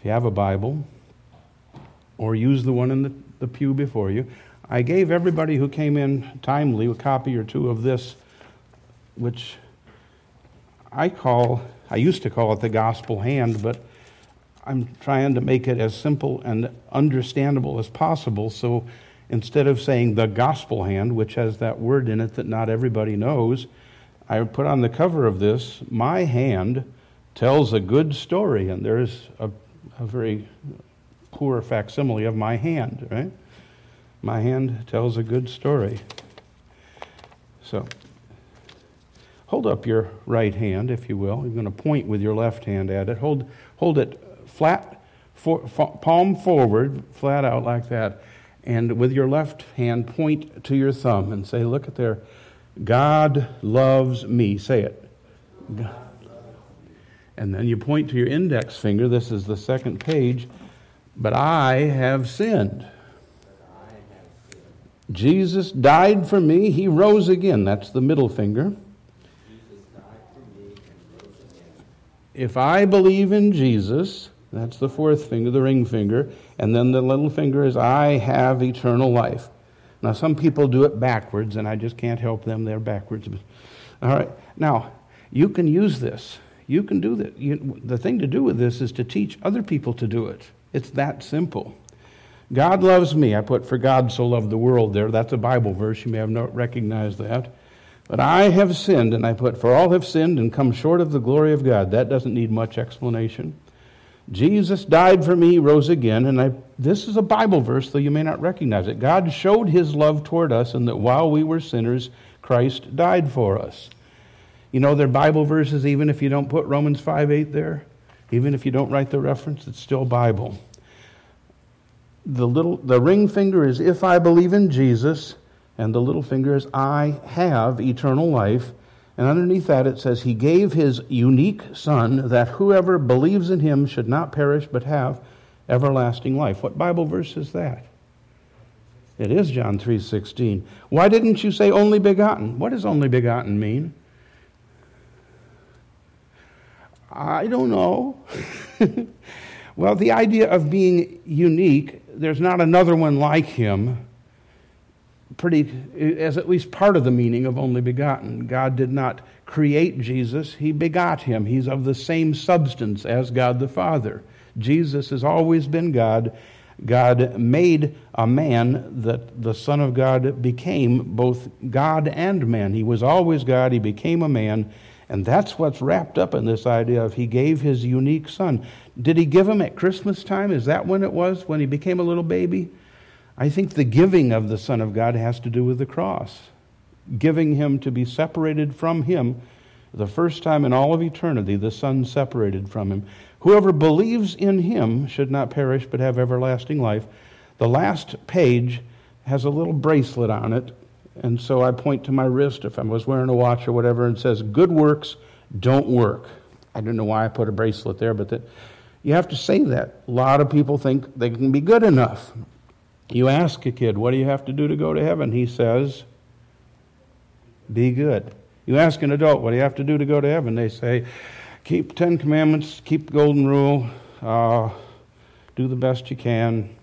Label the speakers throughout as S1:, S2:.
S1: if you have a Bible, or use the one in the pew before you. I gave everybody who came in timely a copy or two of this, which I used to call it the gospel hand, but I'm trying to make it as simple and understandable as possible. So instead of saying the gospel hand, which has that word in it that not everybody knows, I put on the cover of this, my hand tells a good story. And there's a very poor facsimile of my hand, right? My hand tells a good story. So, hold up your right hand, if you will. You're going to point with your left hand at it. Hold it flat, palm forward, flat out like that. And with your left hand, point to your thumb and say, look at there. God loves me. Say it. God. And then you point to your index finger. This is the second page. But I have sinned. Jesus died for me. He rose again. That's the middle finger. If I believe in Jesus, that's the fourth finger, the ring finger. And then the little finger is I have eternal life. Now, some people do it backwards, and I just can't help them. They're backwards. All right. Now, you can use this. You can do that. The thing to do with this is to teach other people to do it. It's that simple. God loves me. I put, for God so loved the world there. That's a Bible verse. You may have not recognized that. But I have sinned, and I put, for all have sinned and come short of the glory of God. That doesn't need much explanation. Jesus died for me, rose again, and this is a Bible verse, though you may not recognize it. God showed his love toward us, and that while we were sinners, Christ died for us. You know, they're Bible verses even if you don't put Romans 5:8 there. Even if you don't write the reference, it's still Bible. The ring finger is if I believe in Jesus, and the little finger is I have eternal life. And underneath that it says he gave his unique Son that whoever believes in him should not perish but have everlasting life. What Bible verse is that? It is John 3:16. Why didn't you say only begotten? What does only begotten mean? I don't know. Well, the idea of being unique, there's not another one like him, as at least part of the meaning of only begotten. God did not create Jesus, he begot him. He's of the same substance as God the Father. Jesus has always been God. God made a man that the Son of God became both God and man. He was always God, he became a man. And that's what's wrapped up in this idea of he gave his unique Son. Did he give him at Christmas time? Is that when it was, when he became a little baby? I think the giving of the Son of God has to do with the cross. Giving him to be separated from him. The first time in all of eternity, the Son separated from him. Whoever believes in him should not perish but have everlasting life. The last page has a little bracelet on it. And so I point to my wrist if I was wearing a watch or whatever and says, good works don't work. I don't know why I put a bracelet there, but you have to say that. A lot of people think they can be good enough. You ask a kid, what do you have to do to go to heaven? He says, be good. You ask an adult, what do you have to do to go to heaven? They say, keep 10 commandments, keep the golden rule, do the best you can.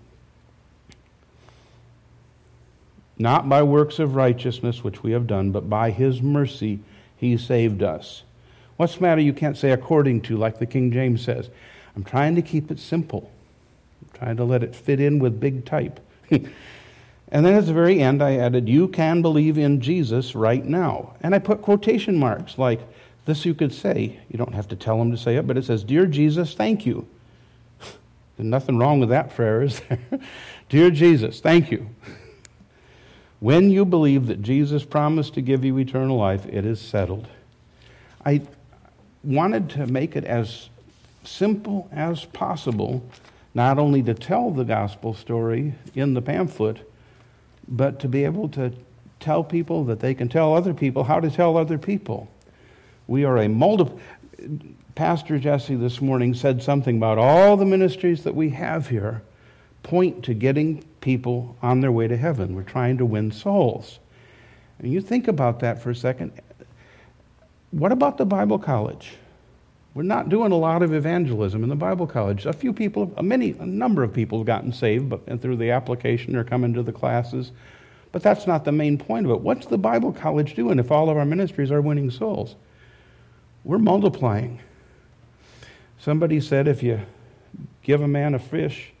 S1: Not by works of righteousness, which we have done, but by his mercy he saved us. What's the matter? You can't say according to, like the King James says. I'm trying to keep it simple. I'm trying to let it fit in with big type. And then at the very end I added, you can believe in Jesus right now. And I put quotation marks like this you could say. You don't have to tell them to say it, but it says, Dear Jesus, thank you. There's nothing wrong with that prayer, is there? Dear Jesus, thank you. When you believe that Jesus promised to give you eternal life, it is settled. I wanted to make it as simple as possible, not only to tell the gospel story in the pamphlet, but to be able to tell people that they can tell other people how to tell other people. We are Pastor Jesse this morning said something about all the ministries that we have here point to getting people on their way to heaven. We're trying to win souls. And you think about that for a second. What about the Bible college? We're not doing a lot of evangelism in the Bible college. A number of people have gotten saved but through the application or coming to the classes. But that's not the main point of it. What's the Bible college doing if all of our ministries are winning souls? We're multiplying. Somebody said if you give a man a fish,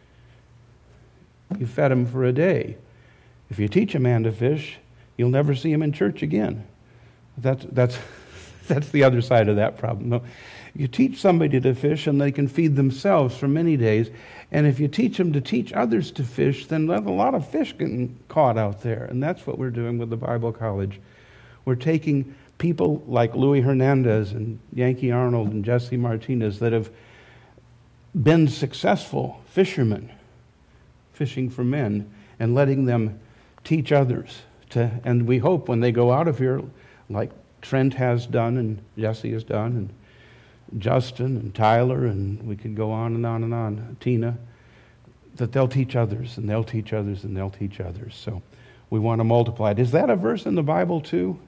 S1: you fed him for a day. If you teach a man to fish, you'll never see him in church again. That's the other side of that problem. No, you teach somebody to fish and they can feed themselves for many days. And if you teach them to teach others to fish, then a lot of fish getting caught out there. And that's what we're doing with the Bible college. We're taking people like Louis Hernandez and Yankee Arnold and Jesse Martinez that have been successful fishermen, fishing for men, and letting them teach others. And we hope when they go out of here, like Trent has done and Jesse has done and Justin and Tyler, and we could go on and on and on, Tina, that they'll teach others, and they'll teach others, and they'll teach others. So we want to multiply it. Is that a verse in the Bible too?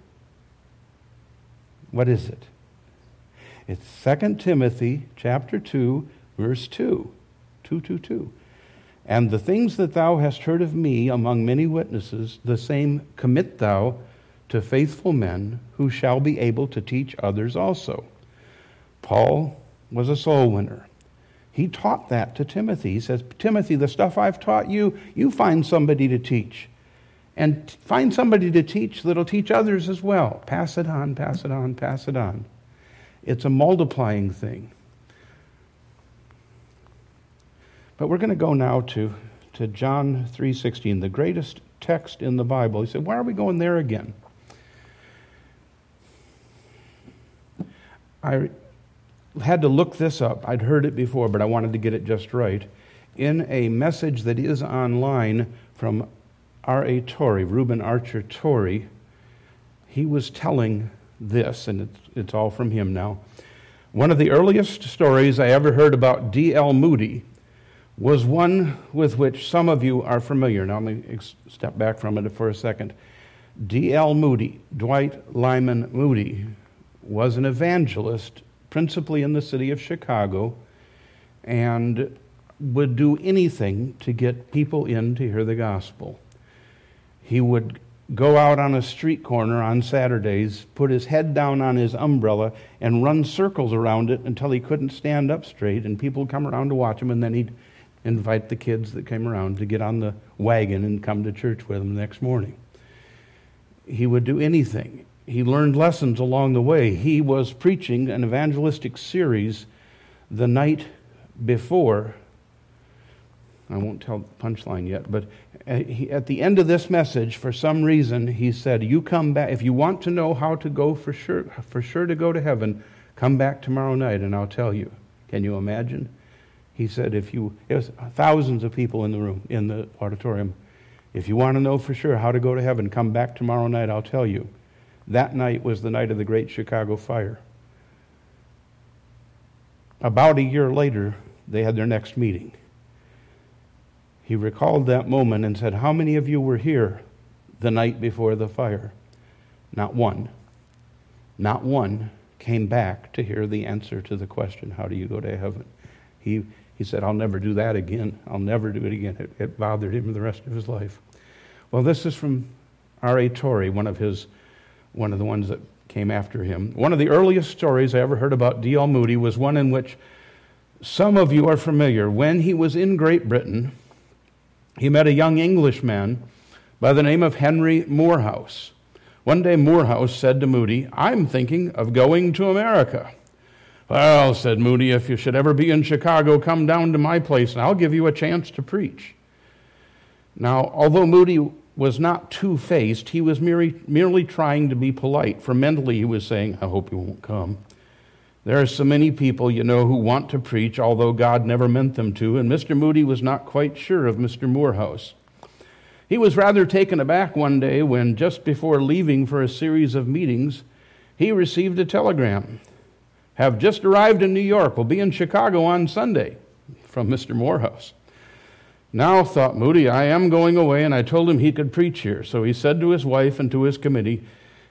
S1: What is it? It's 2 Timothy chapter 2, verse 2. 2:2. And the things that thou hast heard of me among many witnesses, the same commit thou to faithful men who shall be able to teach others also. Paul was a soul winner. He taught that to Timothy. He says, Timothy, the stuff I've taught you, you find somebody to teach. And find somebody to teach that'll teach others as well. Pass it on, pass it on, pass it on. It's a multiplying thing. But we're going to go now to John 3:16, the greatest text in the Bible. He said, why are we going there again? I had to look this up. I'd heard it before, but I wanted to get it just right. In a message that is online from R.A. Torrey, Reuben Archer Torrey, he was telling this, and it's all from him now. One of the earliest stories I ever heard about D.L. Moody was one with which some of you are familiar. Now let me step back from it for a second. D.L. Moody, Dwight Lyman Moody, was an evangelist, principally in the city of Chicago, and would do anything to get people in to hear the gospel. He would go out on a street corner on Saturdays, put his head down on his umbrella, and run circles around it until he couldn't stand up straight, and people would come around to watch him, and then he'd invite the kids that came around to get on the wagon and come to church with him the next morning. He would do anything. He learned lessons along the way. He was preaching an evangelistic series the night before. I won't tell the punchline yet, but at the end of this message, for some reason, he said, you come back, if you want to know how to go for sure to go to heaven, come back tomorrow night and I'll tell you. Can you imagine? He said, it was thousands of people in the room, in the auditorium. If you want to know for sure how to go to heaven, come back tomorrow night, I'll tell you. That night was the night of the Great Chicago Fire. About a year later, they had their next meeting. He recalled that moment and said, how many of you were here the night before the fire? Not one. Not one came back to hear the answer to the question, how do you go to heaven? He said, I'll never do that again. I'll never do it again. It bothered him the rest of his life. Well, this is from R.A. Torrey, one of the ones that came after him. One of the earliest stories I ever heard about D.L. Moody was one in which some of you are familiar. When he was in Great Britain, he met a young Englishman by the name of Henry Moorhouse. One day Moorhouse said to Moody, I'm thinking of going to America. Well, said Moody, if you should ever be in Chicago, come down to my place and I'll give you a chance to preach. Now, although Moody was not two-faced, he was merely trying to be polite, for mentally he was saying, I hope you won't come. There are so many people, who want to preach, although God never meant them to, and Mr. Moody was not quite sure of Mr. Moorhouse. He was rather taken aback one day when, just before leaving for a series of meetings, he received a telegram. Have just arrived in New York, will be in Chicago on Sunday, from Mr. Moorhouse. Now, thought Moody, I am going away, and I told him he could preach here. So he said to his wife and to his committee,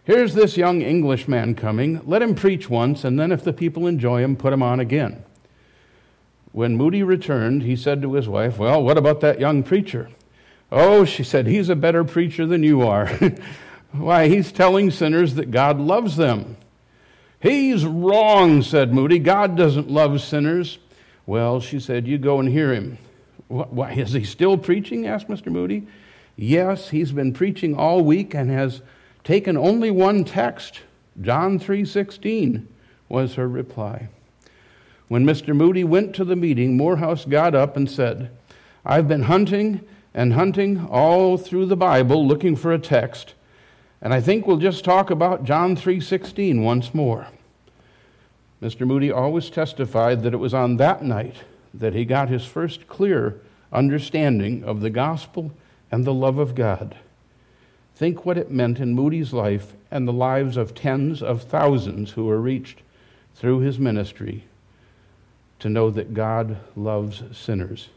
S1: Here's this young Englishman coming. Let him preach once, and then if the people enjoy him, put him on again. When Moody returned, he said to his wife, well, what about that young preacher? Oh, she said, he's a better preacher than you are. Why, he's telling sinners that God loves them. He's wrong, said Moody. God doesn't love sinners. Well, she said, you go and hear him. Why, is he still preaching? Asked Mr. Moody. Yes, he's been preaching all week and has taken only one text. John 3:16 was her reply. When Mr. Moody went to the meeting, Morehouse got up and said, I've been hunting and hunting all through the Bible looking for a text, and I think we'll just talk about John 3:16 once more. Mr. Moody always testified that it was on that night that he got his first clear understanding of the gospel and the love of God. Think what it meant in Moody's life and the lives of tens of thousands who were reached through his ministry to know that God loves sinners.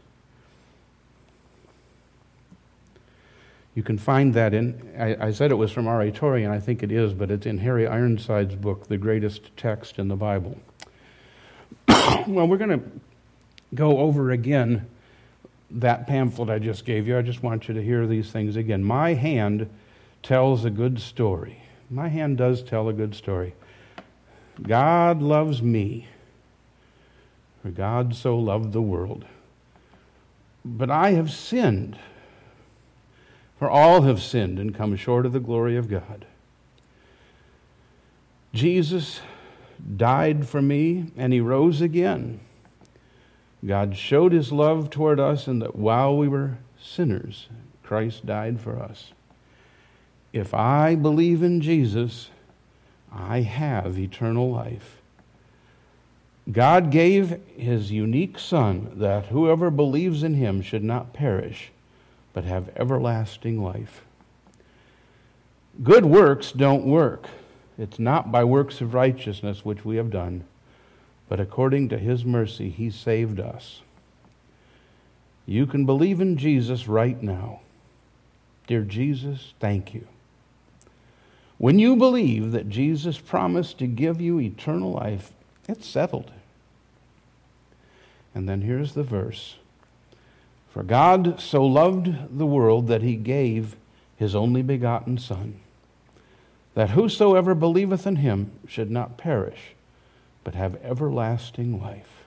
S1: You can find that I said it was from R.A. Torrey, and I think it is, but it's in Harry Ironside's book, The Greatest Text in the Bible. Well, we're going to go over again that pamphlet I just gave you. I just want you to hear these things again. My hand tells a good story. My hand does tell a good story. God loves me, for God so loved the world. But I have sinned, for all have sinned and come short of the glory of God. Jesus died for me, and he rose again. God showed his love toward us in that while we were sinners, Christ died for us. If I believe in Jesus, I have eternal life. God gave his unique Son that whoever believes in him should not perish, but have everlasting life. Good works don't work. It's not by works of righteousness which we have done, but according to his mercy he saved us. You can believe in Jesus right now. Dear Jesus, thank you. When you believe that Jesus promised to give you eternal life, it's settled. And then here's the verse. For God so loved the world that he gave his only begotten Son, that whosoever believeth in him should not perish, but have everlasting life.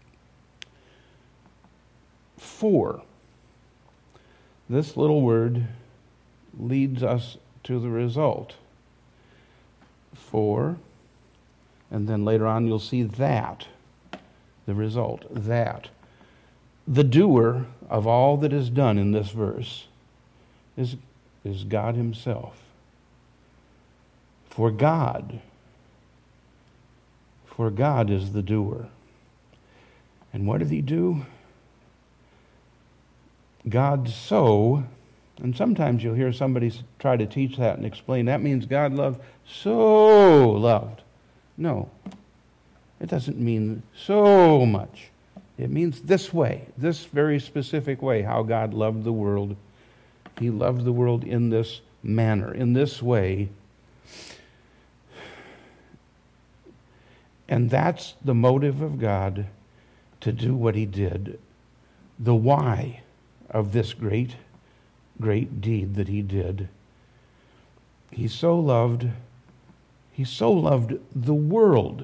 S1: 4. This little word leads us to the result. 4, and then later on you'll see that, the result, that. The doer of all that is done in this verse is God himself. For God is the doer. And what did he do? God so, and sometimes you'll hear somebody try to teach that and explain, that means God loved, so loved. No, it doesn't mean so much. It means this way, this very specific way, how God loved the world. He loved the world in this manner, in this way. And that's the motive of God to do what he did. The why of this great, great deed that he did. He so loved the world.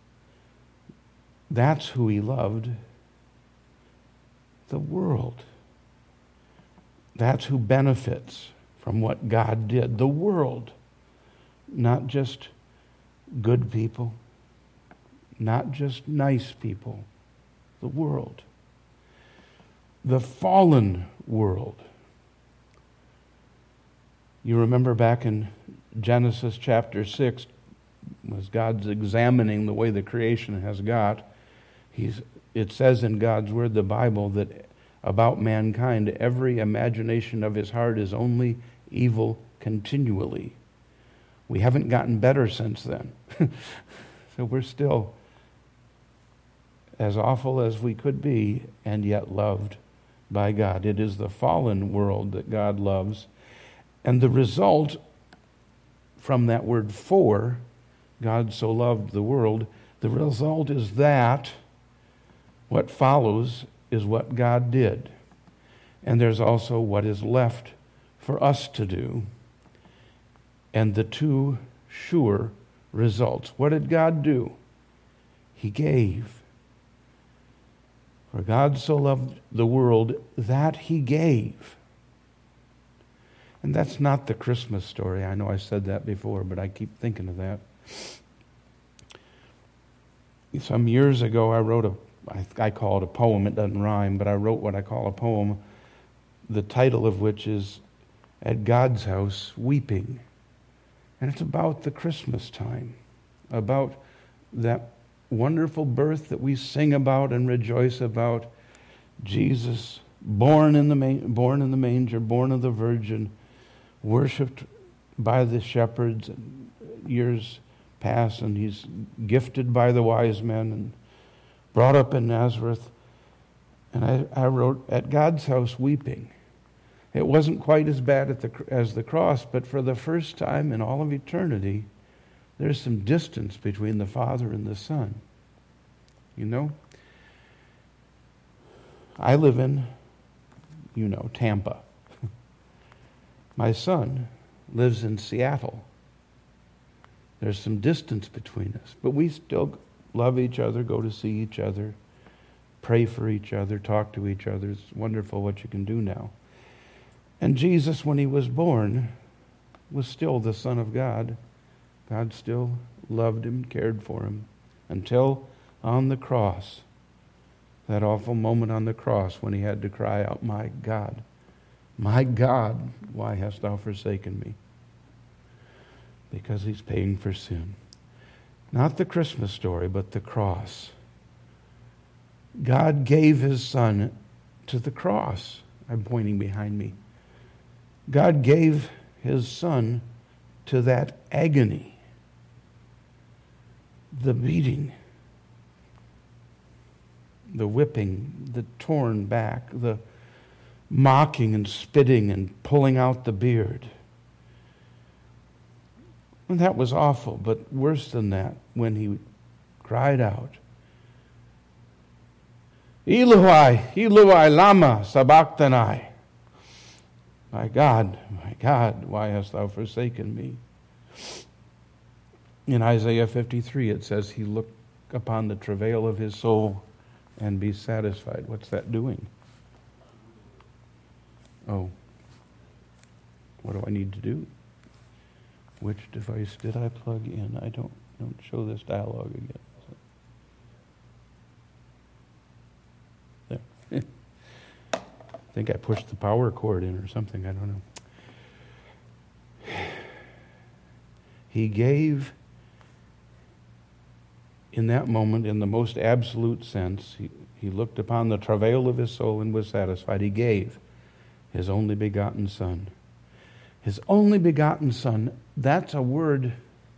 S1: That's who he loved. The world. That's who benefits from what God did. The world. Not just good people. Not just nice people. The world. The fallen world. You remember back in Genesis chapter 6, as God's examining the way the creation has got, it says in God's Word, the Bible, that about mankind, every imagination of his heart is only evil continually. We haven't gotten better since then. So we're still as awful as we could be, and yet loved by God. It is the fallen world that God loves. And the result from that word for, God so loved the world, the result is that what follows is what God did. And there's also what is left for us to do. And the two sure results. What did God do? He gave. For God so loved the world that He gave. And that's not the Christmas story. I know I said that before, but I keep thinking of that. Some years ago, I wrote I call it a poem. It doesn't rhyme, but I wrote what I call a poem, the title of which is At God's House Weeping. And it's about the Christmas time, about that wonderful birth that we sing about and rejoice about. Jesus, born in the manger, born of the Virgin, worshipped by the shepherds years past, and He's gifted by the wise men and brought up in Nazareth. And I wrote, At God's House Weeping. It wasn't quite as bad as the cross, but for the first time in all of eternity, there's some distance between the Father and the Son. You know? I live in, Tampa. My son lives in Seattle. There's some distance between us, but we still love each other, go to see each other, pray for each other, talk to each other. It's wonderful what you can do now. And Jesus, when He was born, was still the Son of God. God still loved Him, cared for Him, until on the cross, that awful moment on the cross when He had to cry out, my God, why hast Thou forsaken me? Because He's paying for sin. Not the Christmas story, but the cross. God gave His Son to the cross. I'm pointing behind me. God gave His Son to that agony, the beating, the whipping, the torn back, the mocking and spitting and pulling out the beard. And that was awful, but worse than that, when He cried out, Eloi, Eloi, lama sabachthani. My God, why hast Thou forsaken me? In Isaiah 53, it says He looked upon the travail of His soul and be satisfied. What's that doing? Oh, what do I need to do? Which device did I plug in? I don't show this dialogue again. There. I think I pushed the power cord in or something. I don't know. He gave in that moment, in the most absolute sense. He looked upon the travail of His soul and was satisfied. He gave His only begotten Son. His only begotten Son, that's a word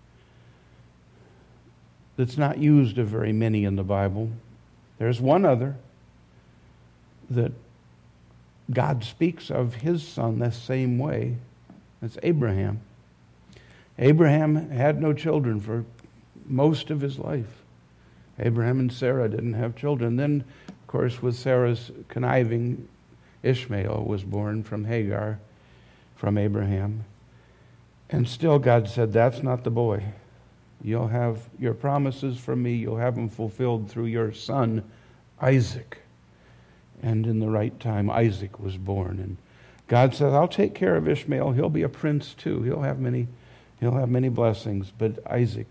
S1: that's not used of very many in the Bible. There's one other that God speaks of His Son the same way. That's Abraham. Abraham had no children for most of his life. Abraham and Sarah didn't have children. Then, of course, with Sarah's conniving, Ishmael was born from Hagar, from Abraham. And still God said, that's not the boy. You'll have your promises from me, you'll have them fulfilled through your son, Isaac. And in the right time, Isaac was born. And God says, I'll take care of Ishmael. He'll be a prince too. He'll have many blessings. But Isaac,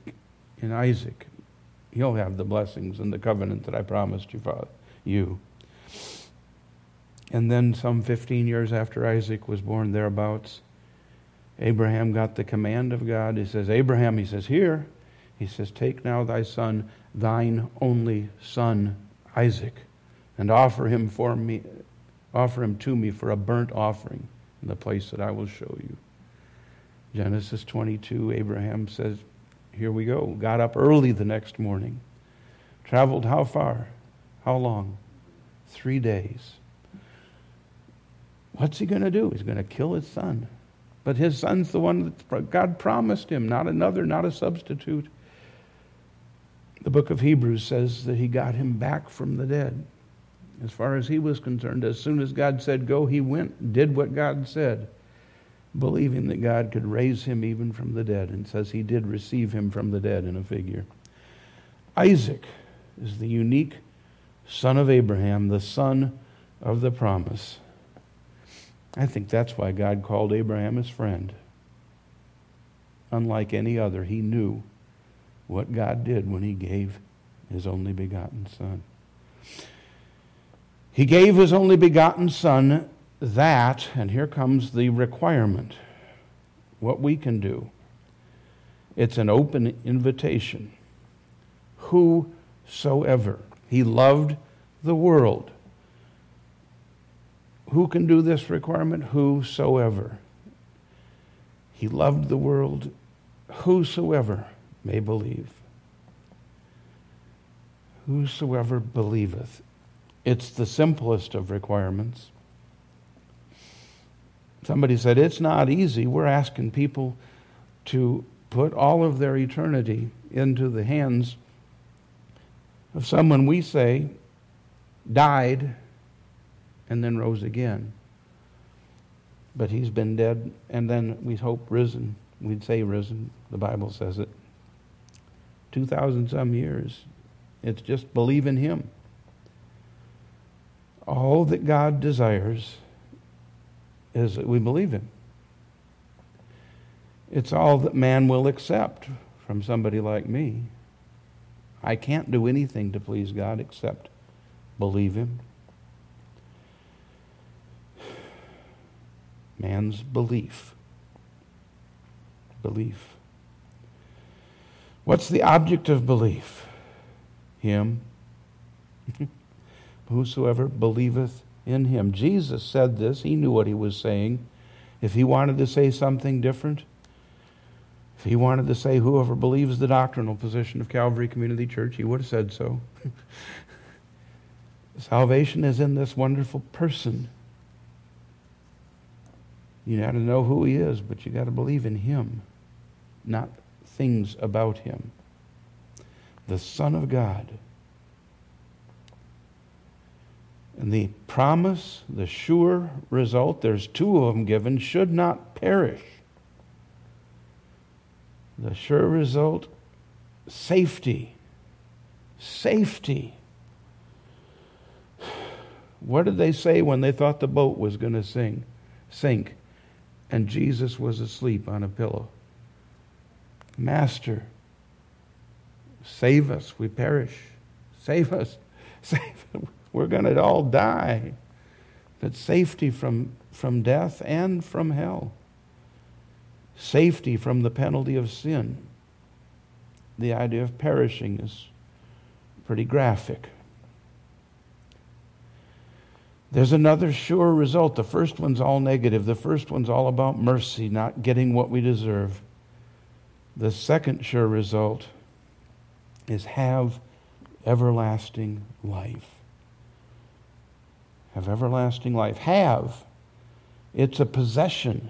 S1: he'll have the blessings and the covenant that I promised you. And then some 15 years after Isaac was born, thereabouts, Abraham got the command of God. He says, Abraham, he says, here. He says, take now thy son, thine only son, Isaac, and offer him to me for a burnt offering in the place that I will show you. Genesis 22, Abraham says, here we go. Got up early the next morning. Traveled how far? How long? 3 days. What's he going to do? He's going to kill his son. But his son's the one that God promised him, not another, not a substitute. The book of Hebrews says that he got him back from the dead. As far as he was concerned, as soon as God said go, he went, did what God said, believing that God could raise him even from the dead, and says he did receive him from the dead in a figure. Isaac is the unique son of Abraham, the son of the promise. I think that's why God called Abraham his friend. Unlike any other, he knew what God did when he gave his only begotten son. He gave his only begotten son that, and here comes the requirement, what we can do. It's an open invitation. Whosoever. He loved the world. Who can do this requirement? Whosoever. He loved the world. Whosoever may believe. Whosoever believeth. It's the simplest of requirements. Somebody said, it's not easy. We're asking people to put all of their eternity into the hands of someone we say died and then rose again. But he's been dead and then we hope risen. We'd say risen. The Bible says it. 2,000 some years. It's just believe in him. All that God desires is that we believe him. It's all that man will accept from somebody like me. I can't do anything to please God except believe him. Man's belief. Belief. What's the object of belief? Him. Whosoever believeth in him. Jesus said this. He knew what he was saying. If he wanted to say something different, if he wanted to say whoever believes the doctrinal position of Calvary Community Church, he would have said so. Salvation is in this wonderful person. You got to know who he is, but you got to believe in him, not things about him. The Son of God. And the promise, the sure result, there's two of them given, should not perish. The sure result, safety. Safety. What did they say when they thought the boat was going to sink, and Jesus was asleep on a pillow? Master, save us, we perish. Save us. Save us. We're going to all die. But safety from death and from hell. Safety from the penalty of sin. The idea of perishing is pretty graphic. There's another sure result. The first one's all negative. The first one's all about mercy, not getting what we deserve. The second sure result is have everlasting life. Have everlasting life. Have. It's a possession.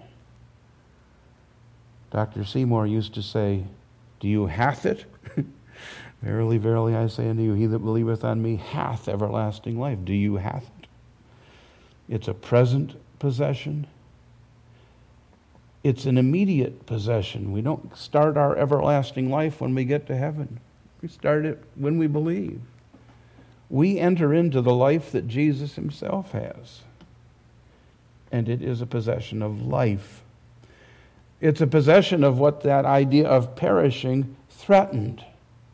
S1: Dr. Seymour used to say, do you hath it? Verily, verily, I say unto you, he that believeth on me hath everlasting life. Do you hath it? It's a present possession. It's an immediate possession. We don't start our everlasting life when we get to heaven. We start it when we believe. We enter into the life that Jesus himself has. And it is a possession of life. It's a possession of what that idea of perishing threatened.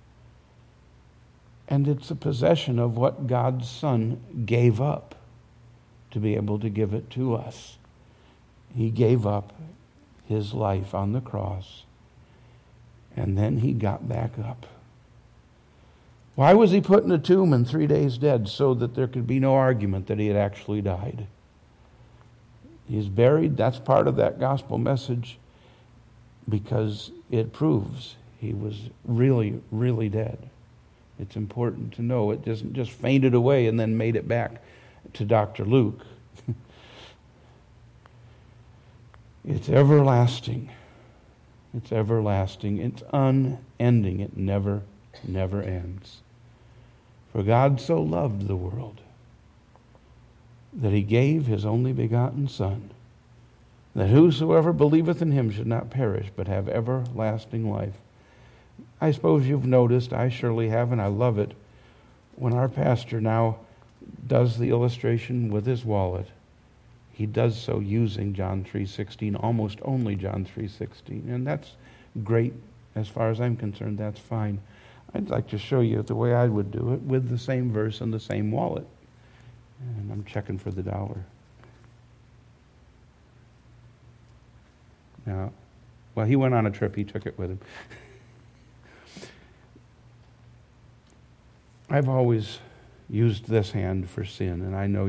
S1: And it's a possession of what God's Son gave up to be able to give it to us. He gave up his life on the cross, and then he got back up. Why was he put in a tomb and 3 days dead? So that there could be no argument that he had actually died. He's buried. That's part of that gospel message, because it proves he was really, really dead. It's important to know it doesn't just fainted away and then made it back to Dr. Luke. It's everlasting. It's everlasting. It's unending. It never ends. For God so loved the world that he gave his only begotten Son, that whosoever believeth in him should not perish, but have everlasting life. I suppose you've noticed, I surely have, and I love it, when our pastor now does the illustration with his wallet, he does so using John 3:16, almost only John 3:16. And that's great. As far as I'm concerned, that's fine. I'd like to show you the way I would do it with the same verse and the same wallet. And I'm checking for the dollar. Now, well, he went on a trip. He took it with him. I've always used this hand for sin, and I know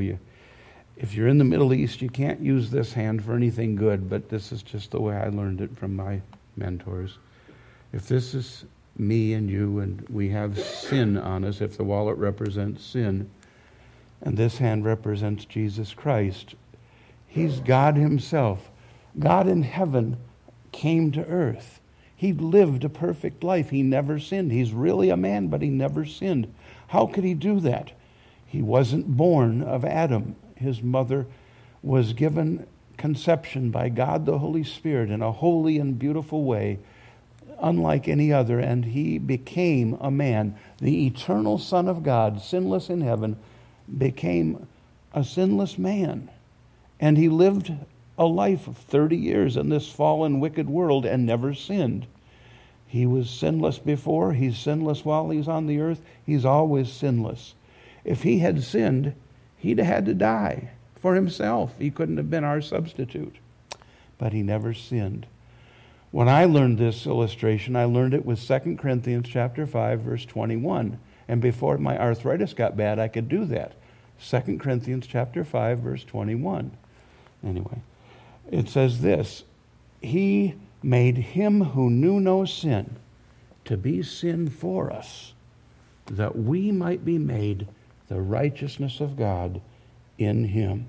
S1: if you're in the Middle East, you can't use this hand for anything good, but this is just the way I learned it from my mentors. If this is me and you, and we have sin on us, if the wallet represents sin, and this hand represents Jesus Christ, he's God himself. God in heaven came to earth. He lived a perfect life. He never sinned. He's really a man, but he never sinned. How could he do that? He wasn't born of Adam. His mother was given conception by God the Holy Spirit in a holy and beautiful way, unlike any other, and he became a man. The eternal Son of God, sinless in heaven, became a sinless man. And he lived a life of 30 years in this fallen, wicked world and never sinned. He was sinless before. He's sinless while he's on the earth. He's always sinless. If he had sinned, he'd have had to die for himself. He couldn't have been our substitute. But he never sinned. When I learned this illustration, I learned it with 2 Corinthians chapter 5, verse 21. And before my arthritis got bad, I could do that. 2 Corinthians chapter 5, verse 21. Anyway, it says this: He made him who knew no sin to be sin for us, that we might be made the righteousness of God in him.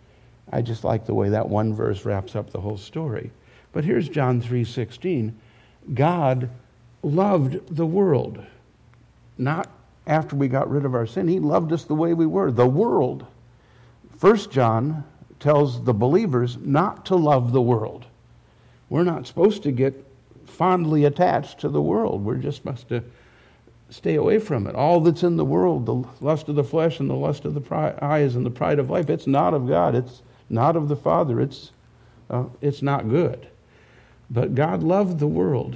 S1: I just like the way that one verse wraps up the whole story. But here's John 3:16. God loved the world. Not after we got rid of our sin. He loved us the way we were, the world. 1 John tells the believers not to love the world. We're not supposed to get fondly attached to the world. We're just supposed to stay away from it. All that's in the world, the lust of the flesh and the lust of the eyes and the pride of life, it's not of God. It's not of the Father. It's not good. But God loved the world.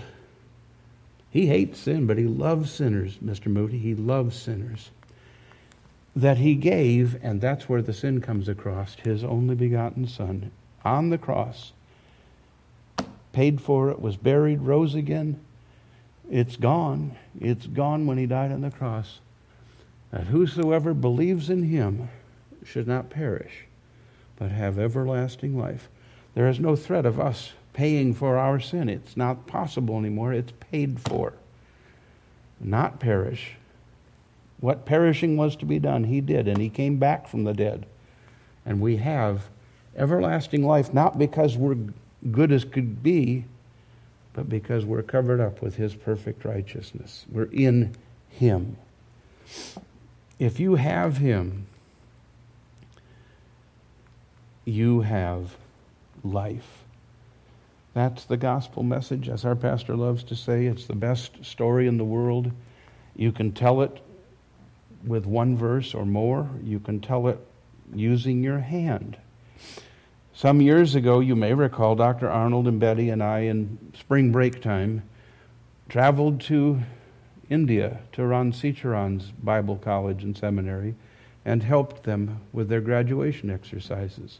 S1: He hates sin, but he loves sinners, Mr. Moody. He loves sinners. That he gave, and that's where the sin comes across, his only begotten Son on the cross. Paid for it, was buried, rose again. It's gone. It's gone when he died on the cross. That whosoever believes in him should not perish, but have everlasting life. There is no threat of us paying for our sin. It's not possible anymore. It's paid for. Not perish. What perishing was to be done, he did, and he came back from the dead. And we have everlasting life, not because we're good as could be, but because we're covered up with his perfect righteousness. We're in him. If you have him, you have life. That's the gospel message, as our pastor loves to say. It's the best story in the world. You can tell it with one verse or more. You can tell it using your hand. Some years ago, you may recall, Dr. Arnold and Betty and I, in spring break time, traveled to India, to Ram Sicharan's Bible College and Seminary, and helped them with their graduation exercises.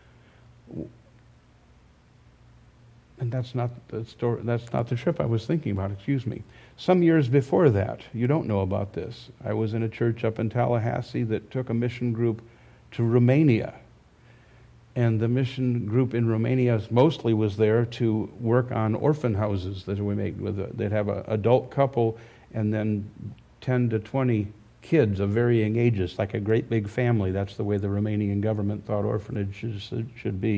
S1: And that's not the story. That's not the trip I was thinking about. Excuse me. Some years before that, you don't know about this, I was in a church up in Tallahassee that took a mission group to Romania. And the mission group in Romania mostly was there to work on orphan houses that we make. They'd have an adult couple and then 10 to 20 kids of varying ages, like a great big family. That's the way the Romanian government thought orphanages should be.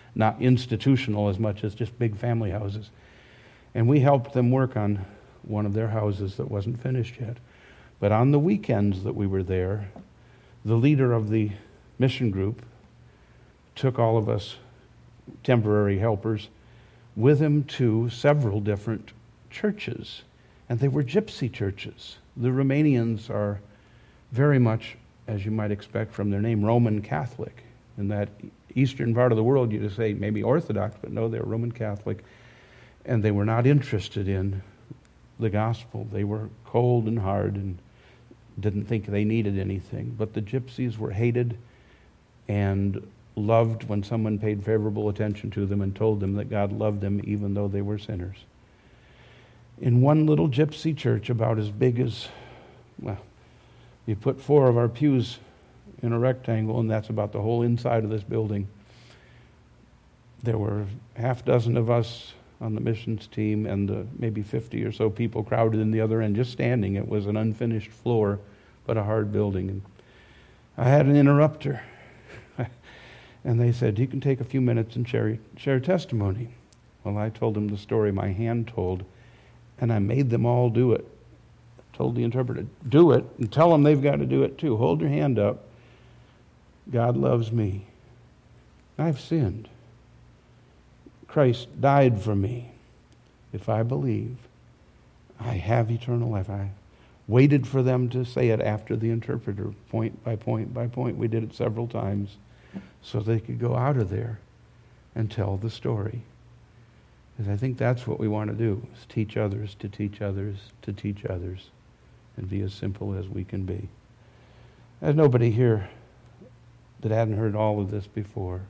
S1: not institutional as much as just big family houses. And we helped them work on one of their houses that wasn't finished yet. But on the weekends that we were there, the leader of the mission group took all of us temporary helpers with him to several different churches. And they were gypsy churches. The Romanians are very much, as you might expect from their name, Roman Catholic. In that eastern part of the world, you just say maybe Orthodox, but no, they're Roman Catholic. And they were not interested in the gospel. They were cold and hard and didn't think they needed anything. But the gypsies were hated and loved when someone paid favorable attention to them and told them that God loved them even though they were sinners. In one little gypsy church about as big as, well, you put 4 of our pews in a rectangle, and that's about the whole inside of this building. There were half dozen of us on the missions team, and maybe 50 or so people crowded in the other end, just standing. It was an unfinished floor, but a hard building. And I had an interrupter, and they said, "You can take a few minutes and share testimony." Well, I told them the story my hand told, and I made them all do it. Told the interpreter, "Do it, and tell them they've got to do it too. Hold your hand up. God loves me. I've sinned. Christ died for me. If I believe, I have eternal life." I waited for them to say it after the interpreter, point by point by point. We did it several times so they could go out of there and tell the story. Because I think that's what we want to do, is teach others to teach others to teach others, and be as simple as we can be. There's nobody here that hadn't heard all of this before.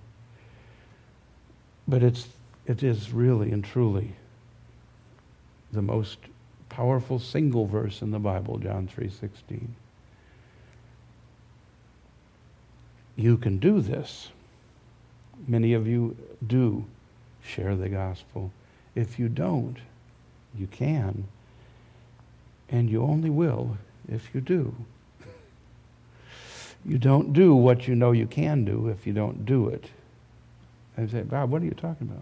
S1: But it is really and truly the most powerful single verse in the Bible, John 3:16. You can do this. Many of you do share the gospel. If you don't, you can. And you only will if you do. You don't do what you know you can do if you don't do it. I say, "Bob, what are you talking about?"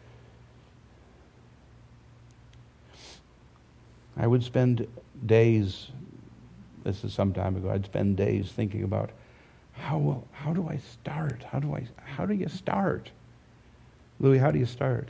S1: I would spend days, this is some time ago, I'd spend days thinking about how do I start? How do you start? Louis, how do you start?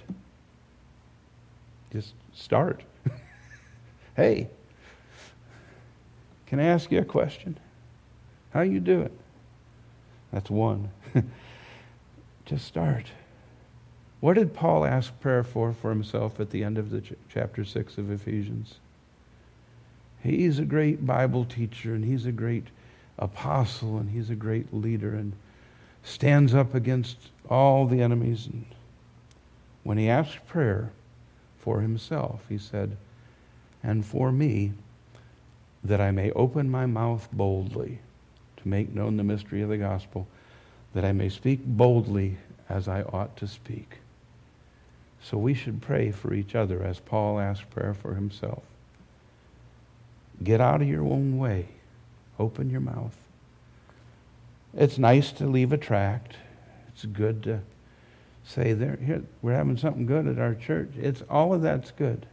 S1: Just start. Hey, can I ask you a question? How you doing? That's one. Just start. What did Paul ask prayer for himself at the end of the chapter 6 of Ephesians? He's a great Bible teacher, and he's a great apostle, and he's a great leader, and stands up against all the enemies. And when he asked prayer for himself, he said, "And for me, that I may open my mouth boldly to make known the mystery of the gospel, that I may speak boldly as I ought to speak." So we should pray for each other as Paul asked prayer for himself. Get out of your own way. Open your mouth. It's nice to leave a tract. It's good to say, here, we're having something good at our church. All of that's good.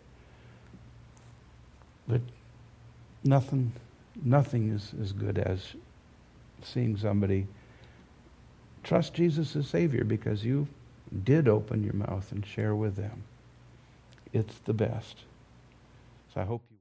S1: But nothing is as good as seeing somebody trust Jesus as Savior because you did open your mouth and share with them. It's the best. So I hope you